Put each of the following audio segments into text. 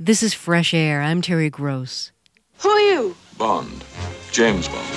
This is Fresh Air. I'm Terry Gross. Who are you? Bond. James Bond.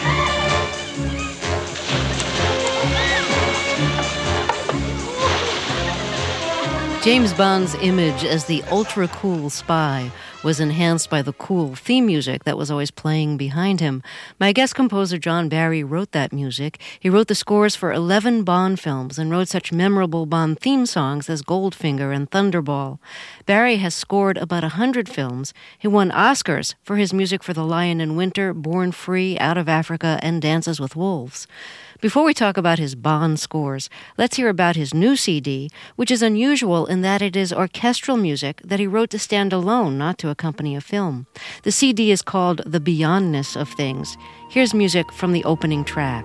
James Bond's image as the ultra-cool spy was enhanced by the cool theme music that was always playing behind him. My guest composer John Barry wrote that music. He wrote the scores for 11 Bond films and wrote such memorable Bond theme songs as Goldfinger and Thunderball. Barry has scored about 100 films. He won Oscars for his music for The Lion in Winter, Born Free, Out of Africa, and Dances with Wolves. Before we talk about his Bond scores, let's hear about his new CD, which is unusual in that it is orchestral music that he wrote to stand alone, not to accompany a film. The CD is called The Beyondness of Things. Here's music from the opening track.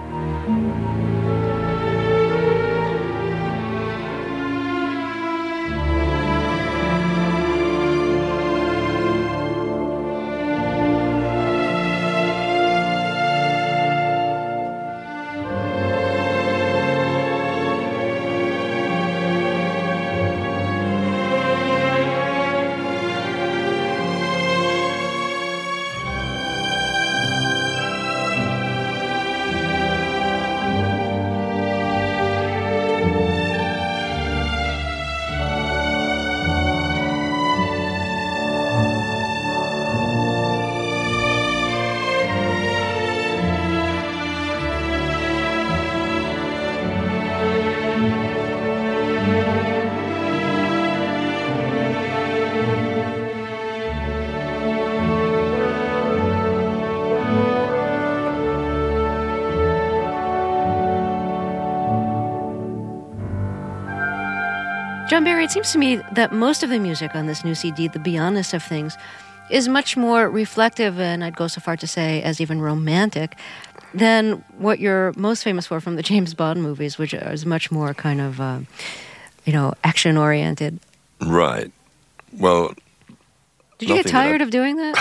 John Barry, it seems to me that most of the music on this new CD, The Beyondness of Things, is much more reflective, and I'd go so far to say as even romantic, than what you're most famous for from the James Bond movies, which is much more kind of, action-oriented. Right. Well, did you get tired of doing that?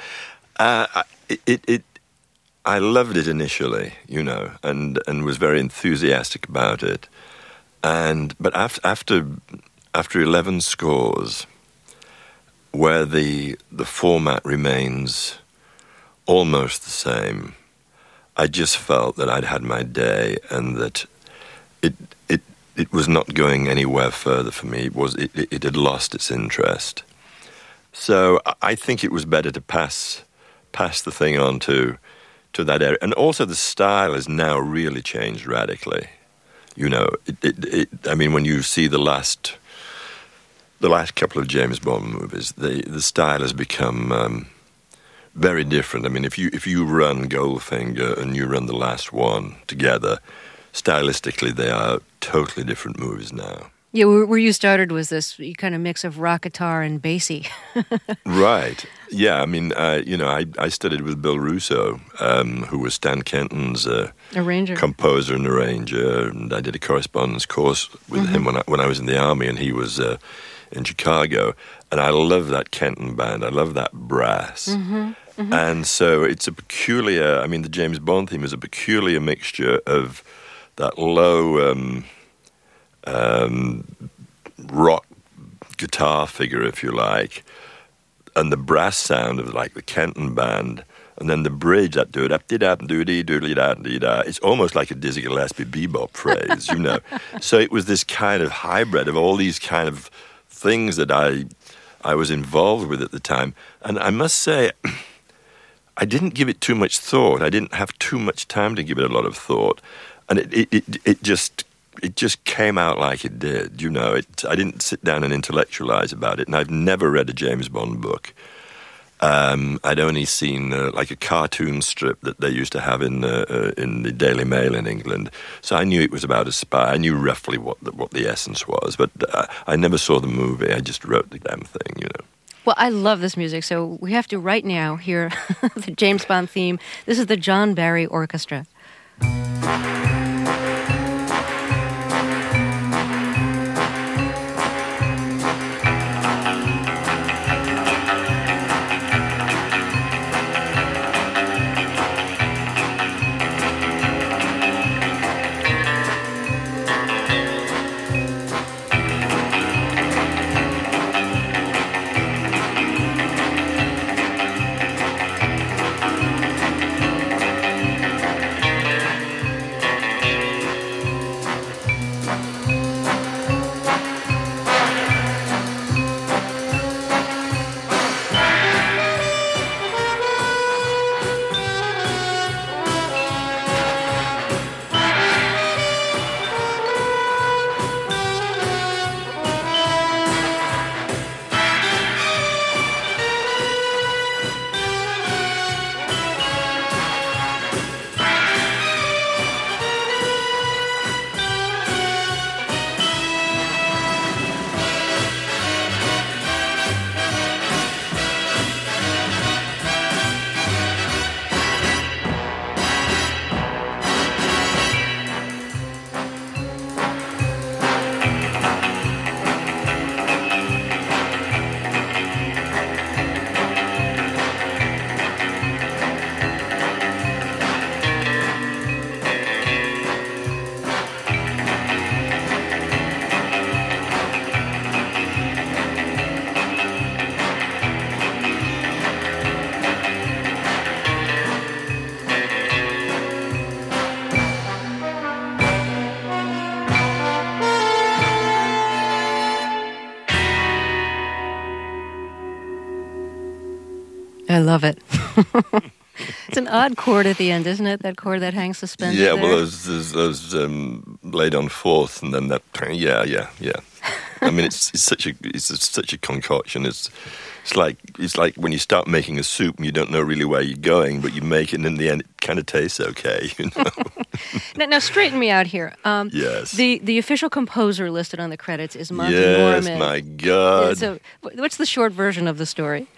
I loved it initially, and was very enthusiastic about it. But after 11 scores, where the format remains almost the same, I just felt that I'd had my day and that it was not going anywhere further for me. It had lost its interest. So I think it was better to pass the thing on to that area. And also the style has now really changed radically. When you see the last couple of James Bond movies, the style has become very different. I mean, if you run Goldfinger and you run the last one together, stylistically they are totally different movies now. Yeah, where you started was this kind of mix of rock guitar and bassy. Right. Yeah, I mean, I studied with Bill Russo, who was Stan Kenton's arranger, composer and arranger, and I did a correspondence course with him when I was in the Army, and he was in Chicago. And I love that Kenton band. I love that brass. And so it's a peculiar, the James Bond theme is a peculiar mixture of that low rock guitar figure, if you like, and the brass sound of like the Kenton band, and then the bridge that do it doodly-da. It's almost like a Dizzy Gillespie bebop phrase, So it was this kind of hybrid of all these kind of things that I was involved with at the time. And I must say, I didn't give it too much thought. I didn't have too much time to give it a lot of thought. And it just came out like it did, I didn't sit down and intellectualize about it, and I've never read a James Bond book. I'd only seen like a cartoon strip that they used to have in the Daily Mail in England, so I knew it was about a spy. I knew roughly what the essence was, but I never saw the movie. I just wrote the damn thing, Well, I love this music, so we have to right now hear the James Bond theme. This is the John Barry Orchestra. I love it. It's an odd chord at the end, isn't it? That chord that hangs suspended. Yeah, there. well, those laid on fourth, and then that. Yeah. I mean, it's such a concoction. It's like when you start making a soup and you don't know really where you're going, but you make it, and in the end, it kind of tastes okay. You know. Now, straighten me out here. Yes. The official composer listed on the credits is Monty Yes, Norman. my God. So, what's the short version of the story?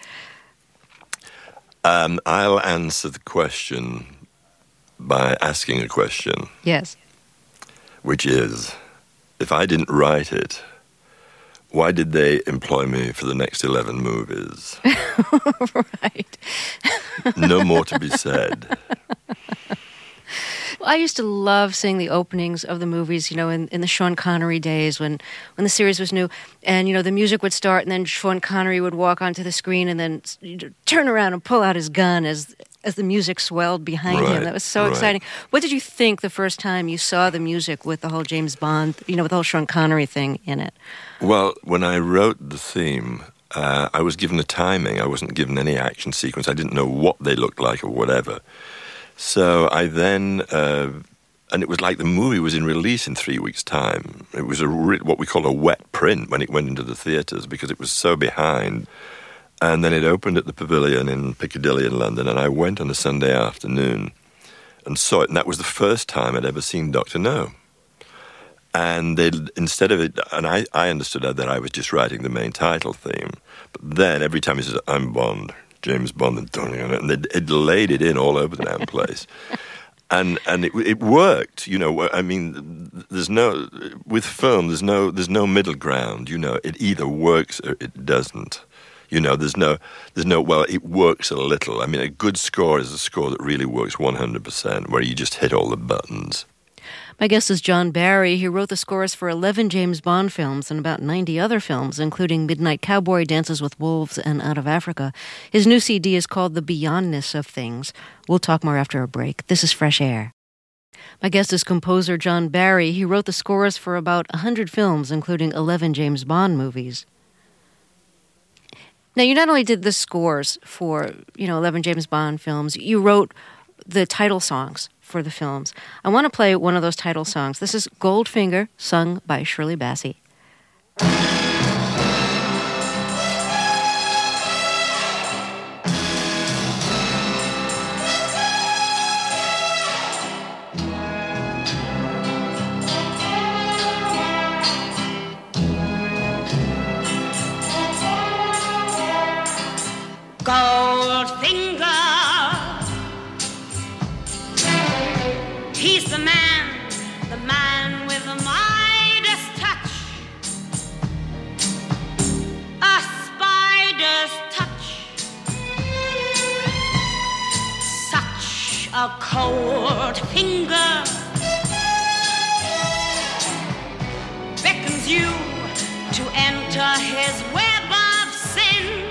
I'll answer the question by asking a question. Yes. Which is, if I didn't write it, why did they employ me for the next 11 movies? Right. No more to be said. Well, I used to love seeing the openings of the movies, in the Sean Connery days when the series was new. And, the music would start and then Sean Connery would walk onto the screen and then turn around and pull out his gun as the music swelled behind him. That was so exciting. What did you think the first time you saw the music with the whole James Bond, with the whole Sean Connery thing in it? Well, when I wrote the theme, I was given a timing. I wasn't given any action sequence. I didn't know what they looked like or whatever. So I then, and it was like the movie was in release in 3 weeks' time. It was what we call a wet print when it went into the theatres because it was so behind. And then it opened at the Pavilion in Piccadilly in London, and I went on a Sunday afternoon and saw it. And that was the first time I'd ever seen Dr. No. And instead of it, and I understood that I was just writing the main title theme. But then every time he says, "I'm Bond," James Bond, and it laid it in all over the damn place. And it worked, I mean, with film, there's no middle ground, it either works or it doesn't. There's no, well, it works a little. I mean, a good score is a score that really works 100%, where you just hit all the buttons. My guest is John Barry. He wrote the scores for 11 James Bond films and about 90 other films, including Midnight Cowboy, Dances with Wolves, and Out of Africa. His new CD is called The Beyondness of Things. We'll talk more after a break. This is Fresh Air. My guest is composer John Barry. He wrote the scores for about 100 films, including 11 James Bond movies. Now, you not only did the scores for, 11 James Bond films, you wrote the title songs for the films. I want to play one of those title songs. This is Goldfinger, sung by Shirley Bassey. Goldfinger, he's the man with the Midas touch, a spider's touch, such a cold finger beckons you to enter his web of sin.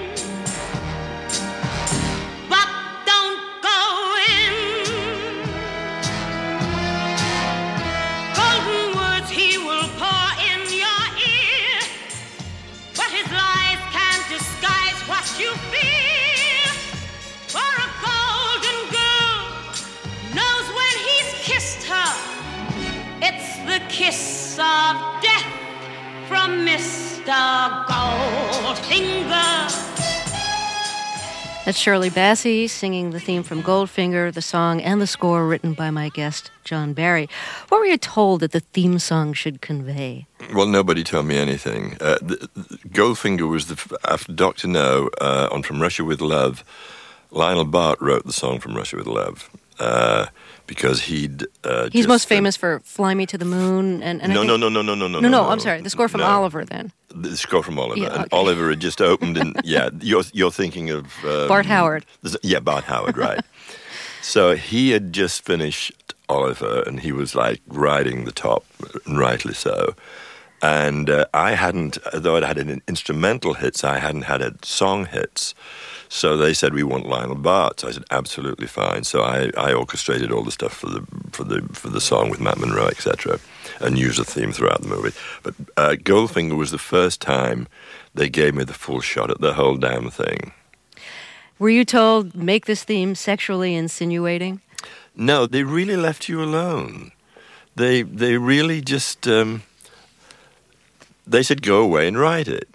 You feel for a golden girl knows when he's kissed her. It's the kiss of death from Mr. Goldfinger. That's Shirley Bassey singing the theme from Goldfinger, the song and the score written by my guest, John Barry. What were you told that the theme song should convey? Well, nobody told me anything. Goldfinger was after Dr. No on From Russia with Love. Lionel Bart wrote the song From Russia with Love because he's most famous for "Fly Me to the Moon" and No. I'm sorry, the score from Oliver. Then the score from Oliver, yeah, and okay. Oliver had just opened, and you're thinking of Bart Howard. Yeah, Bart Howard, right? So he had just finished Oliver, and he was like riding the top, and rightly so. And I hadn't, though I'd had an instrumental hits, I hadn't had song hits. So they said, we want Lionel Bart. So I said, absolutely fine. So I orchestrated all the stuff for the song with Matt Monro, etc., and used the theme throughout the movie. But Goldfinger was the first time they gave me the full shot at the whole damn thing. Were you told, make this theme sexually insinuating? No, they really left you alone. They really just, they said, go away and write it.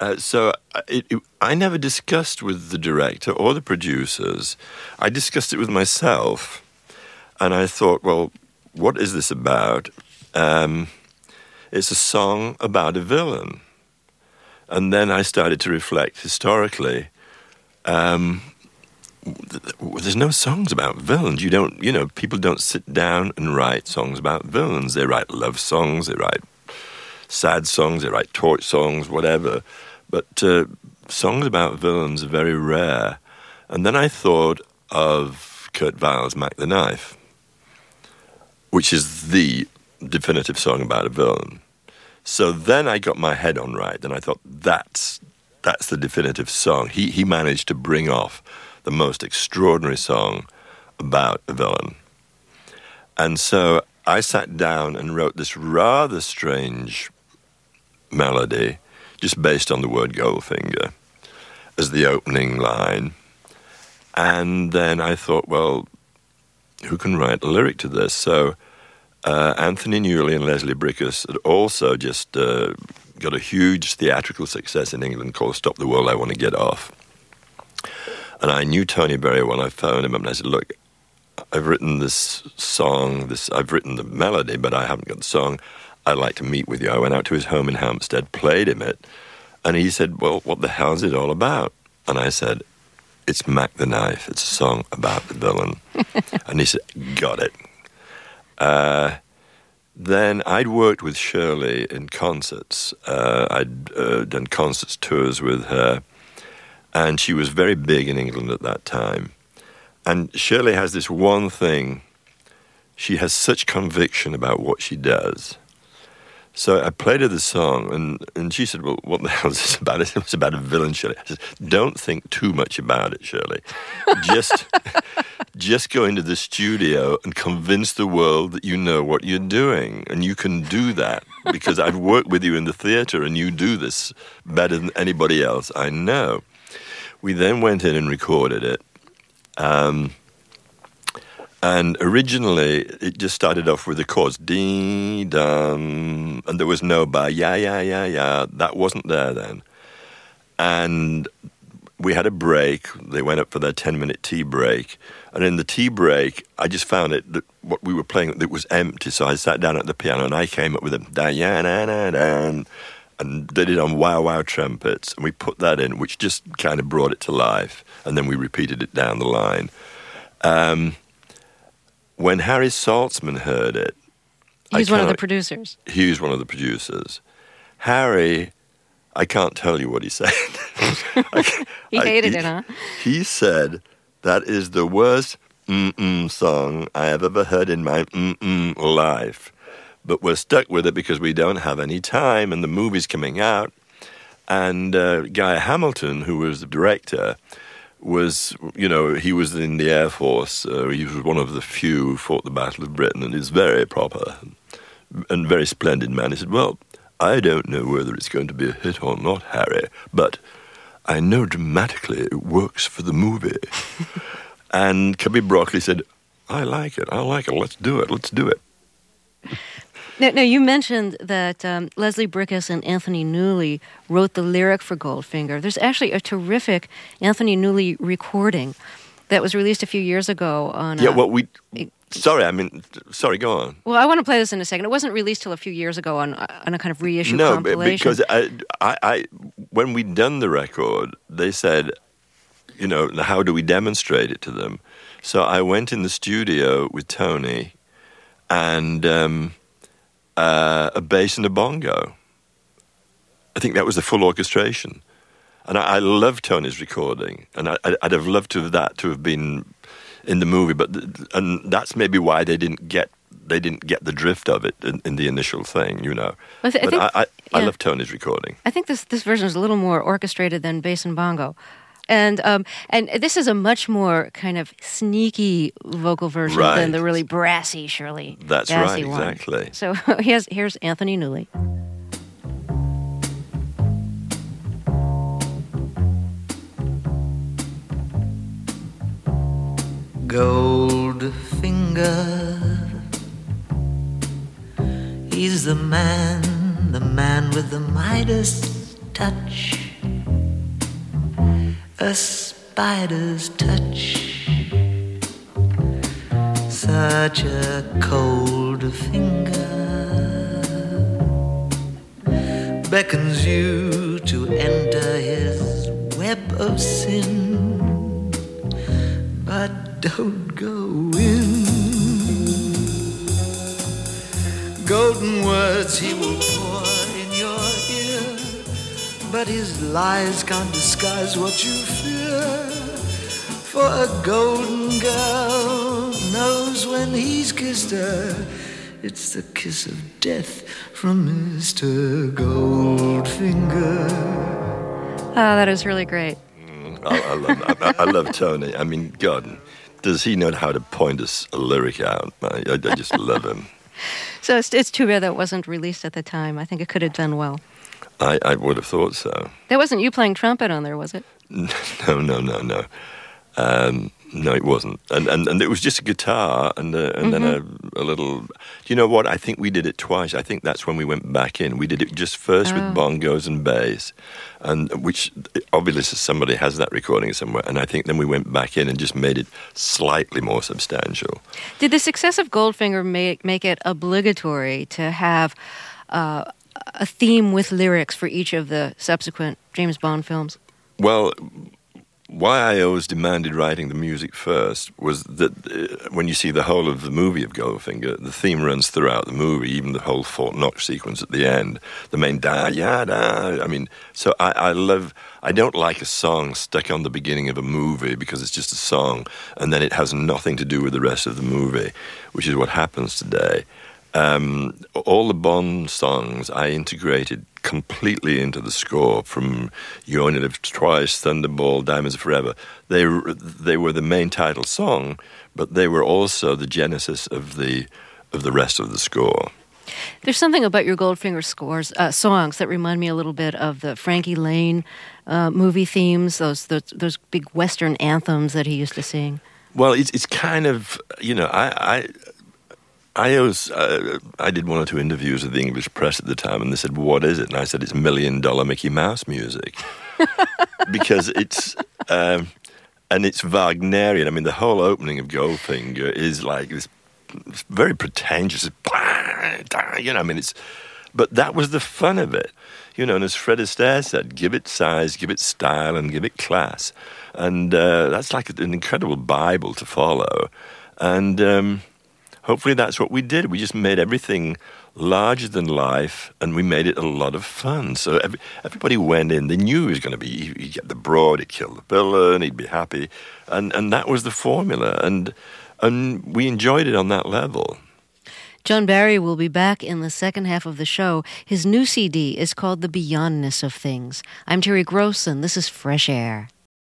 I never discussed with the director or the producers. I discussed it with myself. And I thought, well, what is this about? It's a song about a villain. And then I started to reflect historically. There's no songs about villains. People don't sit down and write songs about villains. They write love songs, they write sad songs, they write torch songs, whatever. But songs about villains are very rare. And then I thought of Kurt Weill's Mac the Knife, which is the definitive song about a villain. So then I got my head on right, and I thought, that's the definitive song. He managed to bring off the most extraordinary song about a villain. And so I sat down and wrote this rather strange melody, just based on the word Goldfinger, as the opening line. And then I thought, well, who can write a lyric to this? So Anthony Newley and Leslie Bricusse had also just got a huge theatrical success in England called Stop the World, I Want to Get Off. And I knew Tony very well. I phoned him up and I said, look, I've written this song, I've written the melody, but I haven't got the song. I'd like to meet with you. I went out to his home in Hampstead, played him it, and he said, well, what the hell is it all about? And I said, it's Mac the Knife. It's a song about the villain. And he said, got it. Then I'd worked with Shirley in concerts. I'd done concerts tours with her, and she was very big in England at that time. And Shirley has this one thing. She has such conviction about what she does. So I played her the song, and she said, well, what the hell is this about? It was about a villain, Shirley. I said, don't think too much about it, Shirley. Just go into the studio and convince the world that you know what you're doing. And you can do that, because I've worked with you in the theatre, and you do this better than anybody else I know. We then went in and recorded it. And originally, it just started off with the chords, dee-dum, and there was no ba, ya, ya, ya, ya. That wasn't there then. And we had a break. They went up for their 10-minute tea break. And in the tea break, I just found it that what we were playing, it was empty. So I sat down at the piano, and I came up with a da-ya-na-na-dan, and did it on wow-wow trumpets. And we put that in, which just kind of brought it to life. And then we repeated it down the line. When Harry Saltzman heard it... He's one of the producers. He was one of the producers. Harry, I can't tell you what he said. He hated it, huh? He said, that is the worst song I have ever heard in my life. But we're stuck with it because we don't have any time, and the movie's coming out. And Guy Hamilton, who was the director... he was in the Air Force. He was one of the few who fought the Battle of Britain, and he's very proper and very splendid man. He said, well, I don't know whether it's going to be a hit or not, Harry, but I know dramatically it works for the movie. And Cubby Broccoli said, I like it, let's do it. Now, you mentioned that Leslie Bricusse and Anthony Newley wrote the lyric for Goldfinger. There's actually a terrific Anthony Newley recording that was released a few years ago on... Sorry, go on. Well, I want to play this in a second. It wasn't released till a few years ago on a kind of reissue compilation. No, because I when we'd done the record, they said, how do we demonstrate it to them? So I went in the studio with Tony and... a bass and a bongo. I think that was the full orchestration. And I love Tony's recording. And I'd have loved to have been in the movie, and that's maybe why they didn't get the drift of it in the initial thing, I love Tony's recording. I think this version is a little more orchestrated than bass and bongo. And this is a much more kind of sneaky vocal version than the really brassy Shirley. That's right, one. exactly. So here's Anthony Newley. Goldfinger, he's the man with the Midas touch, a spider's touch, such a cold finger beckons you to enter his web of sin, but don't go in. Golden words he will pour in your ear, but his lies can't disguise what you fear. For a golden girl knows when he's kissed her, it's the kiss of death from Mr. Goldfinger. Oh, that is really great. I love Tony. I mean, God, does he know how to point a lyric out? I just love him. So it's too bad that wasn't released at the time. I think it could have done well. I would have thought so. That wasn't you playing trumpet on there, was it? No. No, it wasn't. And it was just a guitar and then a little... Do you know what? I think we did it twice. I think that's when we went back in. We did it just first with bongos and bass, and which obviously somebody has that recording somewhere, and I think then we went back in and just made it slightly more substantial. Did the success of Goldfinger make it obligatory to have a theme with lyrics for each of the subsequent James Bond films? Well, why I always demanded writing the music first was that when you see the whole of the movie of Goldfinger, the theme runs throughout the movie, even the whole Fort Knox sequence at the end, the main da-ya-da. I mean, so I don't like a song stuck on the beginning of a movie because it's just a song and then it has nothing to do with the rest of the movie, which is what happens today. All the Bond songs I integrated completely into the score, from You Only Live Twice, Thunderball, Diamonds Are Forever. They were the main title song, but they were also the genesis of the rest of the score. There's something about your Goldfinger songs that remind me a little bit of the Frankie Lane movie themes, those big Western anthems that he used to sing. Well, it's kind of, you know, I did one or two interviews with the English press at the time, and they said, "What is it?" And I said, "It's $1 Million Mickey Mouse music," because it's and it's Wagnerian. I mean, the whole opening of Goldfinger is like this very pretentious, you know. I mean, but that was the fun of it, you know. And as Fred Astaire said, "Give it size, give it style, and give it class," and that's like an incredible Bible to follow, and. Hopefully that's what we did. We just made everything larger than life, and we made it a lot of fun. So everybody went in. They knew he was going to be, he'd get the broad, he'd kill the villain, he'd be happy. And that was the formula. And we enjoyed it on that level. John Barry will be back in the second half of the show. His new CD is called The Beyondness of Things. I'm Terry Gross, and this is Fresh Air.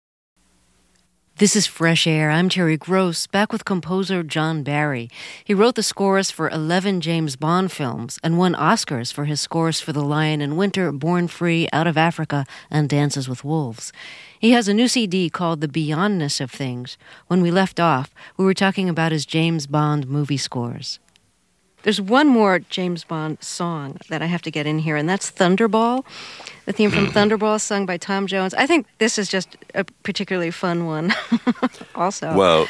This is Fresh Air. I'm Terry Gross, back with composer John Barry. He wrote the scores for 11 James Bond films and won Oscars for his scores for The Lion in Winter, Born Free, Out of Africa, and Dances with Wolves. He has a new CD called The Beyondness of Things. When we left off, we were talking about his James Bond movie scores. There's one more James Bond song that I have to get in here, and that's Thunderball, the theme from Thunderball, sung by Tom Jones. I think this is just a particularly fun one also. Well,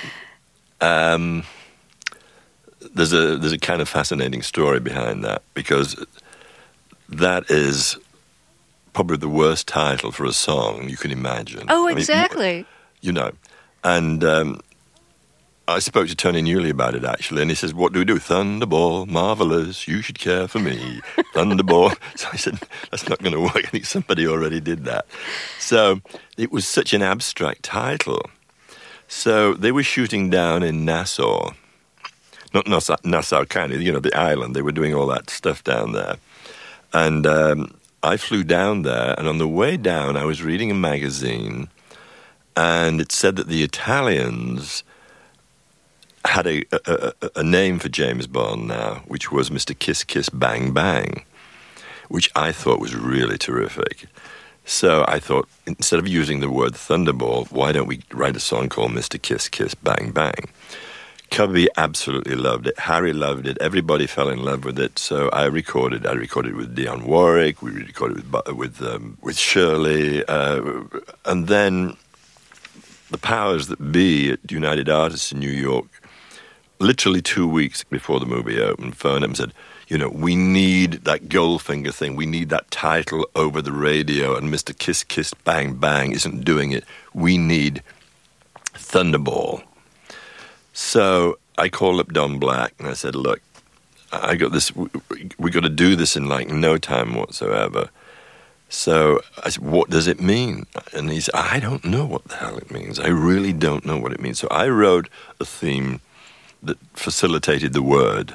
there's a kind of fascinating story behind that, because that is probably the worst title for a song you can imagine. Oh, exactly. I mean, you know, and... I spoke to Tony Newley about it, actually, and he says, "What do we do? Thunderball, marvelous, you should care for me, Thunderball." So I said, that's not going to work. I think somebody already did that. So it was such an abstract title. So they were shooting down in Nassau, not Nassau County, you know, the island. They were doing all that stuff down there. And I flew down there, and on the way down, I was reading a magazine, and it said that the Italians had a name for James Bond now, which was Mr. Kiss Kiss Bang Bang, which I thought was really terrific. So I thought, instead of using the word Thunderball, why don't we write a song called Mr. Kiss Kiss Bang Bang? Cubby absolutely loved it. Harry loved it. Everybody fell in love with it. So I recorded with Dionne Warwick. We recorded with Shirley, and then the powers that be at United Artists in New York, literally 2 weeks before the movie opened, phoned up and said, we need that Goldfinger thing. We need that title over the radio, and Mr. Kiss Kiss Bang Bang isn't doing it. We need Thunderball. So I called up Don Black and I said, look, I got this. We got to do this in like no time whatsoever. So I said, what does it mean? And he said, I don't know what the hell it means. I really don't know what it means. So I wrote a theme that facilitated the word.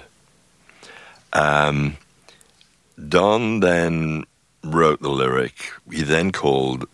Don then wrote the lyric. He then called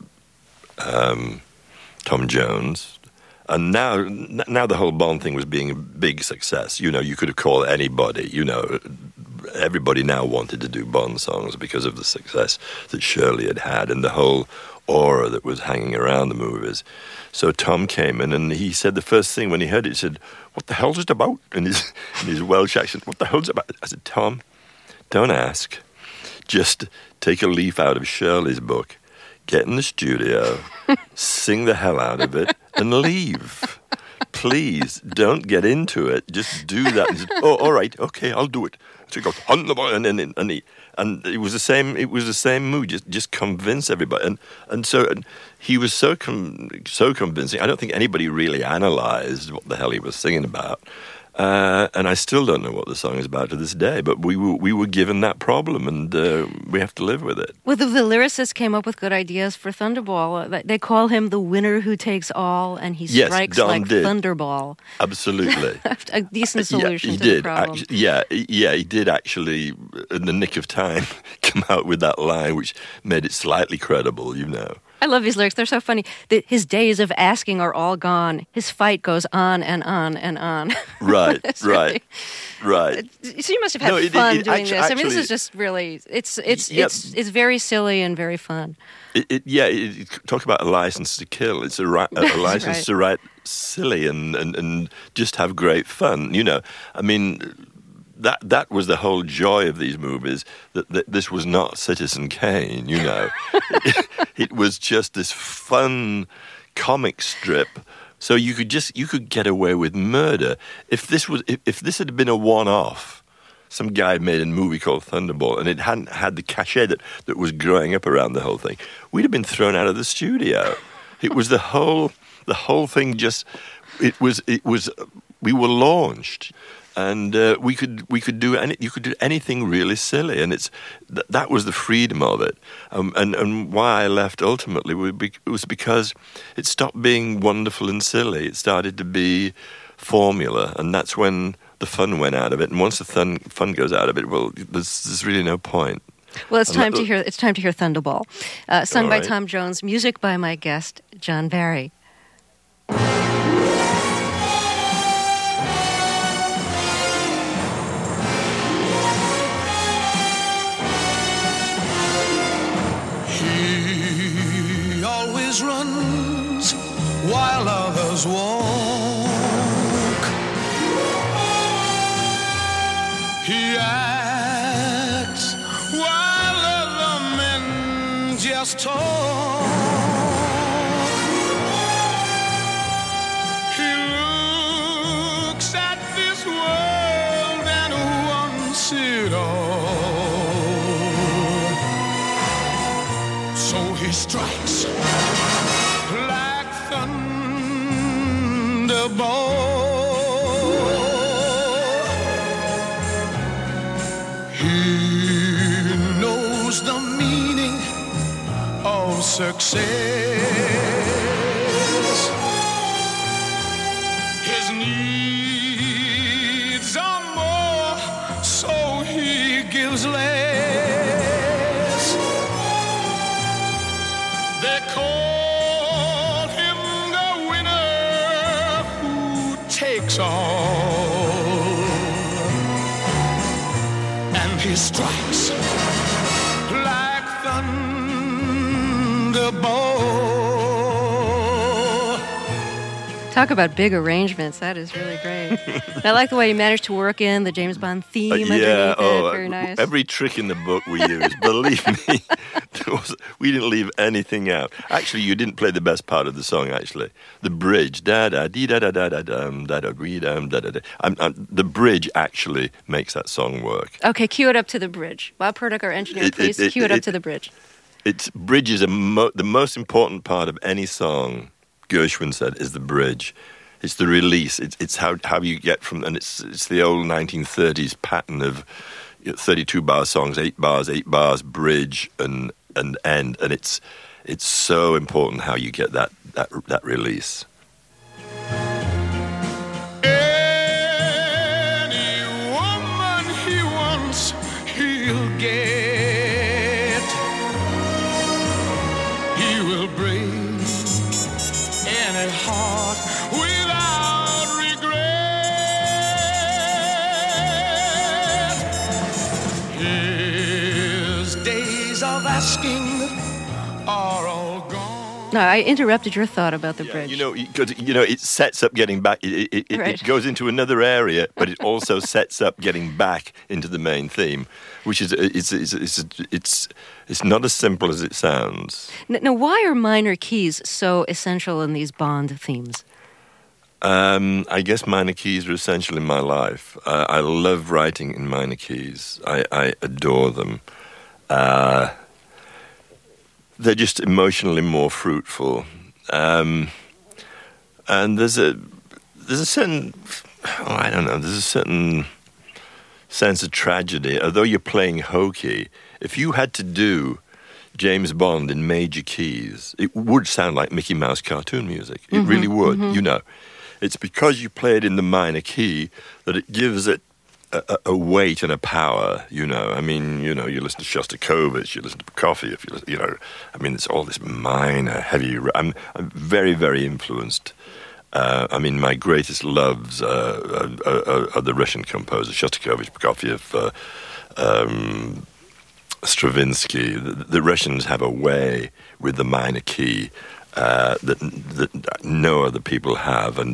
Tom Jones. And now the whole Bond thing was being a big success. You could have called anybody. Everybody now wanted to do Bond songs because of the success that Shirley had and the whole aura that was hanging around the movies. So Tom came in and he said the first thing when he heard it, he said, "What the hell's it about?" In his Welsh accent, "What the hell's it about?" I said, "Tom, don't ask. Just take a leaf out of Shirley's book, get in the studio, sing the hell out of it, and leave. Please, don't get into it. Just do that." And he said, "Oh, all right, okay, I'll do it." So he goes, and it was the same. It was the same mood. Just convince everybody, and so he was so convincing. I don't think anybody really analyzed what the hell he was singing about. And I still don't know what the song is about to this day, but we were given that problem, and we have to live with it. Well, the lyricist came up with good ideas for Thunderball. They call him the winner who takes all, and he strikes like Thunderball. Absolutely. A decent solution to the problem. He did actually, in the nick of time, come out with that line, which made it slightly credible, I love these lyrics. They're so funny. His days of asking are all gone. His fight goes on and on and on. Right. So you must have had fun doing this. I mean, this is just really, it's very silly and very fun. Talk about a license to kill. It's a license to write silly and just have great fun. I mean, that was the whole joy of these movies, that this was not Citizen Kane, It was just this fun comic strip. So you could get away with murder. If this had been a one-off, some guy made a movie called Thunderball and it hadn't had the cachet that was growing up around the whole thing, we'd have been thrown out of the studio. It was the whole thing we were launched. And you could do anything really silly, and that was the freedom of it. And why I left ultimately was because it stopped being wonderful and silly. It started to be formula, and that's when the fun went out of it. And once the fun goes out of it, well, there's really no point. Well, it's time to hear Thunderball, sung by Tom Jones, music by my guest John Barry. Runs while others walk. He acts while other men just talk. He looks at this world and wants it all. So he strikes like thunderbolt. He knows the meaning of success. His needs are more, so he gives less. They call him the winner who takes all, and he strikes like thunderbolt. thunderbolt. Talk about big arrangements. That is really great. And I like the way you managed to work in the James Bond theme underneath it. Very nice. Every trick in the book we used, believe me, we didn't leave anything out. Actually, you didn't play the best part of the song, actually. The bridge, da-da-dee-da-da-da-da-dum, da-da-dee-dum, da-da-da. The bridge actually makes that song work. Okay, cue it up to the bridge. Bob Purduck, our engineer, please cue it up to the bridge. Bridge is the most important part of any song. Gershwin said, is the bridge. It's the release. It's how you get from, and it's the old 1930s pattern of 32-bar songs, 8 bars, bridge and end, and it's so important how you get that release. Any woman he wants, he'll get. He will break any heart without regret. His days of asking are all gone. No, I interrupted your thought about the bridge. It sets up getting back. It goes into another area, but it also sets up getting back into the main theme, which is it's not as simple as it sounds. Now, why are minor keys so essential in these Bond themes? I guess minor keys are essential in my life. I love writing in minor keys. I adore them. They're just emotionally more fruitful, and there's a certain there's a certain sense of tragedy. Although you're playing hokey, if you had to do James Bond in major keys, it would sound like Mickey Mouse cartoon music. It really would. It's because you play it in the minor key that it gives it a weight and a power, I mean, you listen to Shostakovich, you listen to Prokofiev, it's all this minor, heavy. I'm very, very influeed. My greatest loves are the Russian composers, Shostakovich, Prokofiev, Stravinsky. The Russians have a way with the minor key that no other people have, and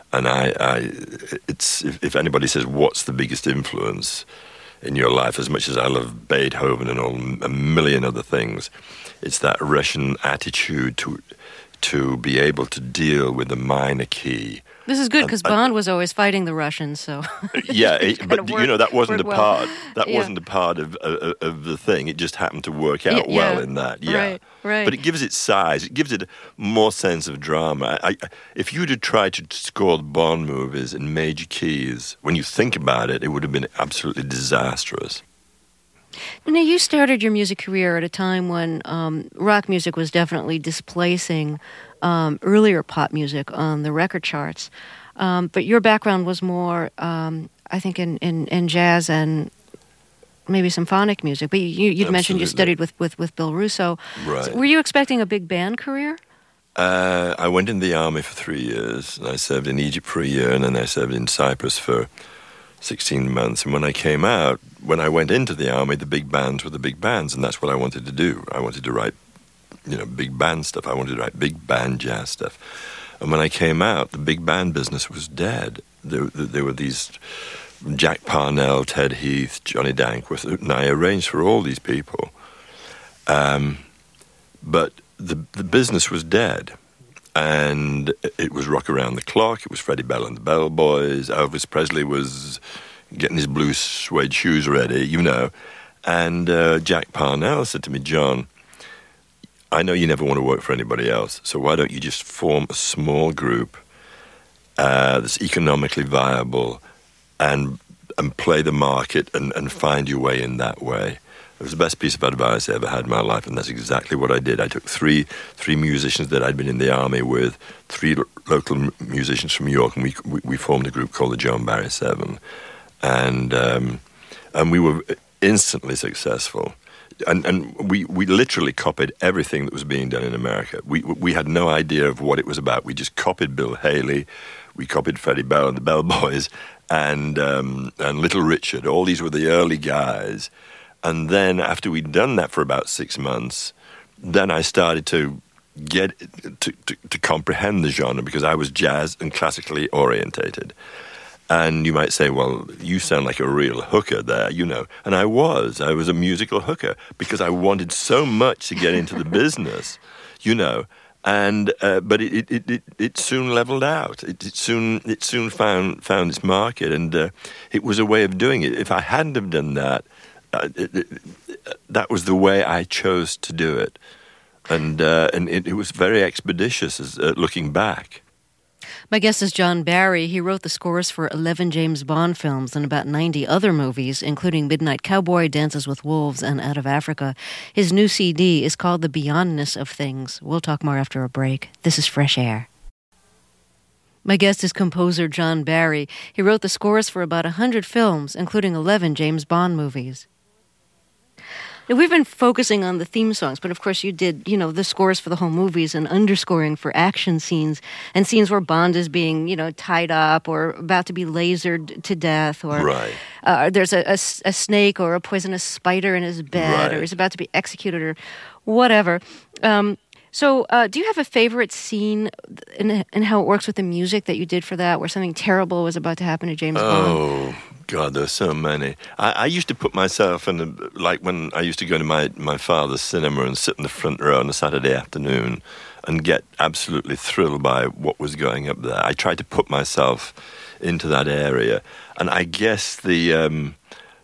it's if anybody says what's the biggest influence in your life, as much as I love Beethoven and a million other things, it's that Russian attitude to be able to deal with the minor key. This is good because Bond was always fighting the Russians, so yeah. That wasn't a part. That Yeah. wasn't a part of the thing. It just happened to work out well in that. Yeah, right. But it gives it size. It gives it more sense of drama. If you'd have tried to score the Bond movies in major keys, when you think about it, it would have been absolutely disastrous. Now, you started your music career at a time when rock music was definitely displacing earlier pop music on the record charts. But your background was more, I think, in jazz and maybe symphonic music. But you'd mentioned you studied with Bill Russo. Right. So were you expecting a big band career? I went in the army for 3 years. And I served in Egypt for a year, and then I served in Cyprus for 16 months. And when I came out, when I went into the army, the big bands were the big bands, and that's what I wanted to do. I wanted to write, big band stuff. I wanted to write big band jazz stuff. And when I came out, the big band business was dead. There were these Jack Parnell, Ted Heath, Johnny Dankworth, and I arranged for all these people. But the business was dead. And it was rock around the clock. It was Freddie Bell and the Bell Boys. Elvis Presley was getting his blue suede shoes ready, And Jack Parnell said to me, John, I know you never want to work for anybody else, so why don't you just form a small group that's economically viable and play the market and find your way in that way. It was the best piece of advice I ever had in my life, and that's exactly what I did. I took three musicians that I'd been in the army with, 3 local musicians from New York, and we formed a group called the Joan Barry 7, and we were instantly successful. And we literally copied everything that was being done in America. We had no idea of what it was about. We just copied Bill Haley, we copied Freddie Bell and the Bell Boys, and Little Richard. All these were the early guys. And then after we'd done that for about 6 months, then I started to get to comprehend the genre because I was jazz and classically orientated. And you might say, well, you sound like a real hooker there, you know. And I was a musical hooker because I wanted so much to get into the business, you know. And but it soon leveled out. It soon found its market, and it was a way of doing it. If I hadn't have done that, that was the way I chose to do it. And it was very expeditious looking back. My guest is John Barry. He wrote the scores for 11 James Bond films and about 90 other movies, including Midnight Cowboy, Dances with Wolves, and Out of Africa. His new CD is called The Beyondness of Things. We'll talk more after a break. This is Fresh Air. My guest is composer John Barry. He wrote the scores for about 100 films, including 11 James Bond movies. Now, we've been focusing on the theme songs, but of course you did, you know, the scores for the whole movies and underscoring for action scenes and scenes where Bond is being, you know, tied up or about to be lasered to death, or there's a snake or a poisonous spider in his bed, or he's about to be executed or whatever. So do you have a favorite scene in how it works with the music that you did for that, where something terrible was about to happen to James Bond? Oh, God, there's so many. I used to put myself in, like when I used to go to my father's cinema and sit in the front row on a Saturday afternoon and get absolutely thrilled by what was going up there. I tried to put myself into that area. And I guess the in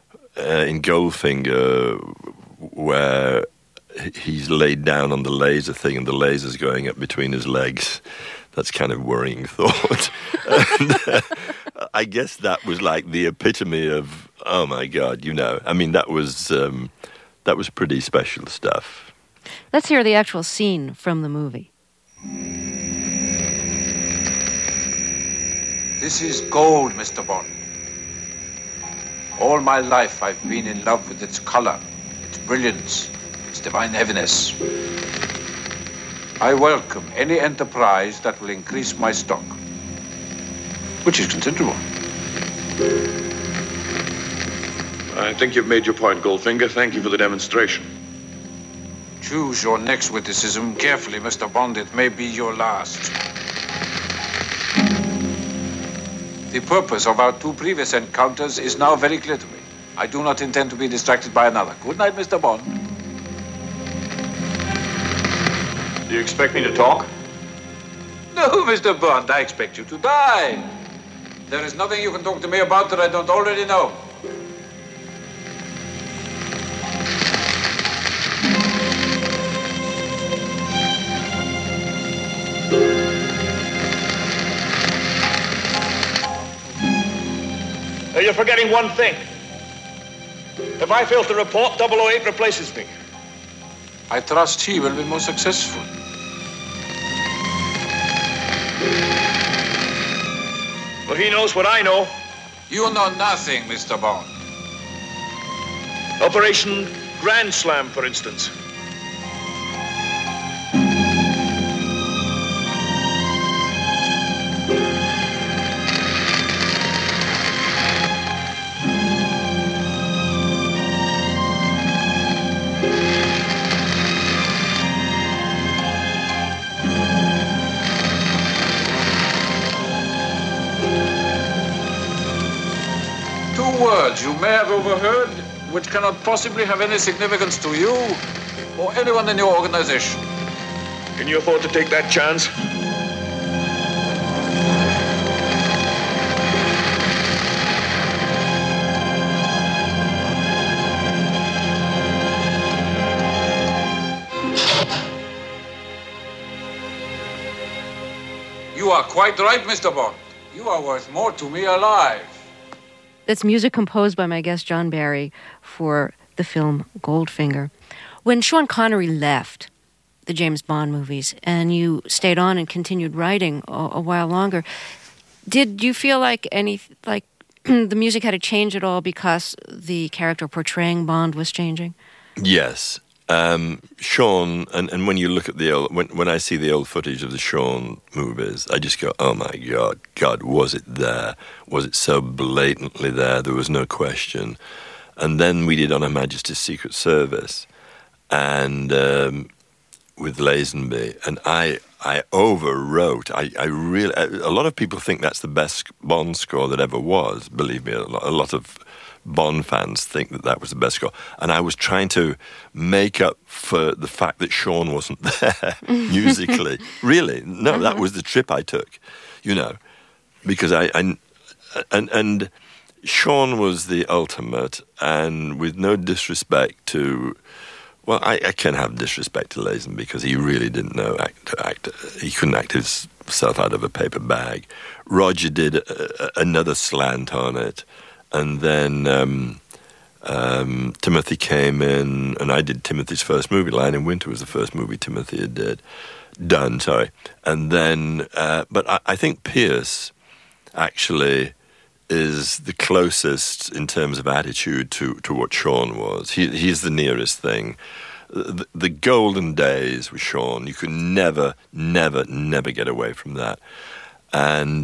Goldfinger, where he's laid down on the laser thing and the laser's going up between his legs, that's kind of worrying thought. And, I guess that was like the epitome of, oh my God, you know. I mean, that was pretty special stuff. Let's hear the actual scene from the movie. This is gold, Mr. Bond. All my life I've been in love with its color, its brilliance, its divine heaviness. I welcome any enterprise that will increase my stock, which is considerable. I think you've made your point, Goldfinger. Thank you for the demonstration. Choose your next witticism carefully, Mr. Bond. It may be your last. The purpose of our two previous encounters is now very clear to me. I do not intend to be distracted by another. Good night, Mr. Bond. Do you expect me to talk? No, Mr. Bond, I expect you to die. There is nothing you can talk to me about that I don't already know. You're forgetting one thing. If I fail to report, 008 replaces me. I trust he will be more successful. Well, he knows what I know. You know nothing, Mr. Bond. Operation Grand Slam, for instance. Words you may have overheard, which cannot possibly have any significance to you or anyone in your organization. Can you afford to take that chance? You are quite right, Mr. Bond. You are worth more to me alive. That's music composed by my guest John Barry for the film Goldfinger. When Sean Connery left the James Bond movies and you stayed on and continued writing a while longer, did you feel like the music had to change at all because the character portraying Bond was changing? Yes. Sean, and when you look at the old, when I see the old footage of the Sean movies, I just go, oh my God, was it there? Was it so blatantly there? There was no question. And then we did On Her Majesty's Secret Service, and with Lazenby, and I overwrote. I really, a lot of people think that's the best Bond score that ever was. Believe me, a lot of Bond fans think that was the best score. And I was trying to make up for the fact that Sean wasn't there musically. Really, no, that was the trip I took, because and Sean was the ultimate, and with no disrespect to. Well, I can have disrespect to Lazenby because he really didn't know to act. He couldn't act himself out of a paper bag. Roger did another slant on it, and then Timothy came in, and I did Timothy's first movie. Lion in Winter was the first movie Timothy had done. And then, but I think Pierce actually is the closest in terms of attitude to what Sean was. He's the nearest thing. The golden days with Sean, you could never get away from that. And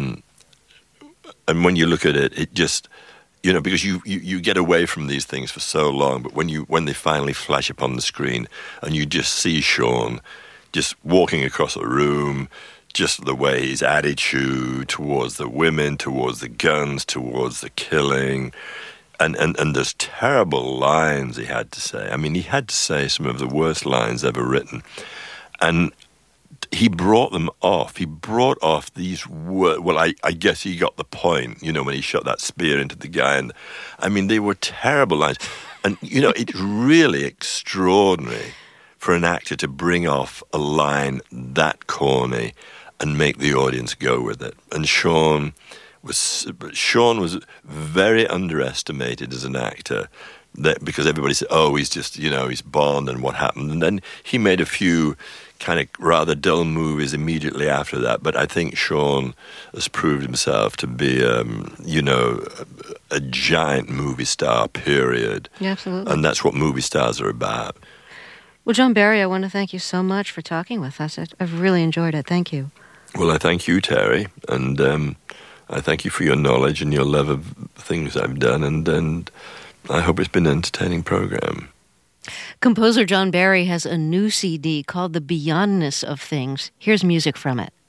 when you look at it, it just, because you get away from these things for so long, but when they finally flash upon the screen and you just see Sean just walking across a room, just the way his attitude towards the women, towards the guns, towards the killing, and those terrible lines he had to say. I mean, he had to say some of the worst lines ever written. And he brought them off. He brought off these words. Well, I guess he got the point, when he shot that spear into the guy. And I mean, they were terrible lines. And, it's really extraordinary for an actor to bring off a line that corny and make the audience go with it. And Sean was very underestimated as an actor, because everybody said, "Oh, he's just he's Bond, and what happened?" And then he made a few kind of rather dull movies immediately after that. But I think Sean has proved himself to be a giant movie star. Period. Yeah, absolutely. And that's what movie stars are about. Well, John Barry, I want to thank you so much for talking with us. I've really enjoyed it. Thank you. Well, I thank you, Terry, and I thank you for your knowledge and your love of things I've done, and I hope it's been an entertaining program. Composer John Barry has a new CD called The Beyondness of Things. Here's music from it.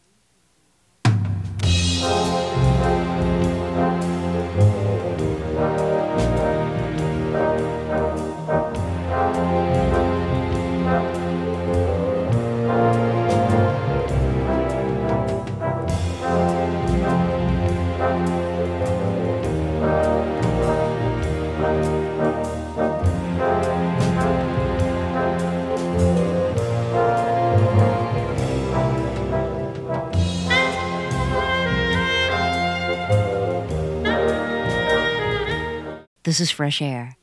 This is Fresh Air.